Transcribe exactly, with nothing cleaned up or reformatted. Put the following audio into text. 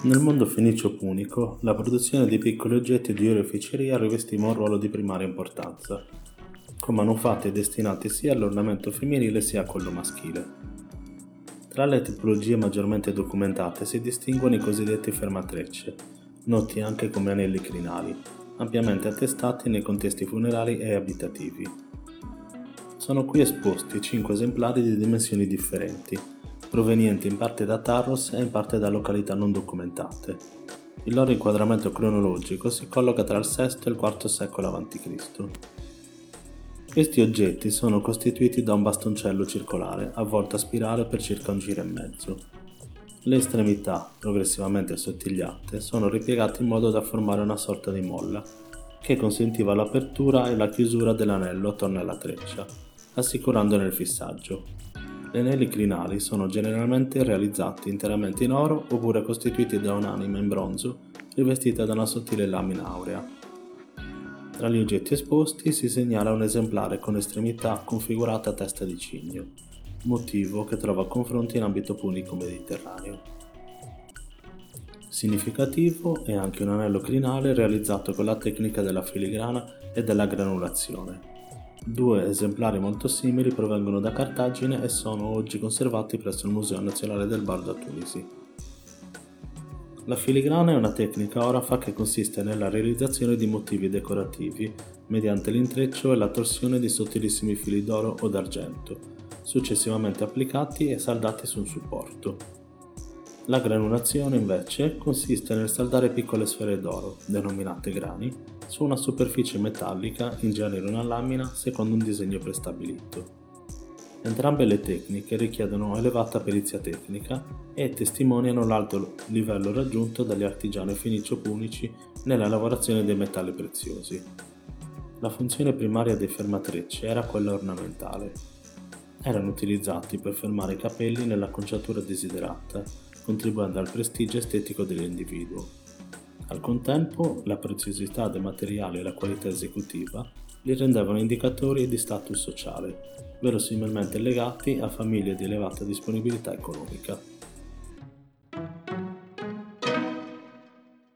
Nel mondo fenicio-punico, la produzione di piccoli oggetti di oreficeria rivestiva un ruolo di primaria importanza, con manufatti destinati sia all'ornamento femminile sia a quello maschile. Tra le tipologie maggiormente documentate si distinguono i cosiddetti fermatrecce, noti anche come anelli crinali, ampiamente attestati nei contesti funerari e abitativi. Sono qui esposti cinque esemplari di dimensioni differenti, provenienti in parte da Tarros e in parte da località non documentate. Il loro inquadramento cronologico si colloca tra il sesto e il quarto secolo avanti Cristo Questi oggetti sono costituiti da un bastoncello circolare avvolto a spirale per circa un giro e mezzo. Le estremità, progressivamente assottigliate, sono ripiegate in modo da formare una sorta di molla, che consentiva l'apertura e la chiusura dell'anello attorno alla treccia, assicurandone il fissaggio. Gli anelli crinali sono generalmente realizzati interamente in oro oppure costituiti da un'anima in bronzo rivestita da una sottile lamina aurea. Tra gli oggetti esposti si segnala un esemplare con estremità configurata a testa di cigno, motivo che trova confronti in ambito punico mediterraneo. Significativo è anche un anello crinale realizzato con la tecnica della filigrana e della granulazione. Due esemplari molto simili provengono da Cartagine e sono oggi conservati presso il Museo Nazionale del Bardo a Tunisi. La filigrana è una tecnica orafa che consiste nella realizzazione di motivi decorativi mediante l'intreccio e la torsione di sottilissimi fili d'oro o d'argento, successivamente applicati e saldati su un supporto. La granulazione, invece, consiste nel saldare piccole sfere d'oro, denominate grani, su una superficie metallica, in genere una lamina, secondo un disegno prestabilito. Entrambe le tecniche richiedono elevata perizia tecnica e testimoniano l'alto livello raggiunto dagli artigiani fenicio-punici nella lavorazione dei metalli preziosi. La funzione primaria dei fermatrecce era quella ornamentale. Erano utilizzati per fermare i capelli nell'acconciatura desiderata, contribuendo al prestigio estetico dell'individuo. Al contempo, la preziosità del materiale e la qualità esecutiva li rendevano indicatori di status sociale, verosimilmente legati a famiglie di elevata disponibilità economica.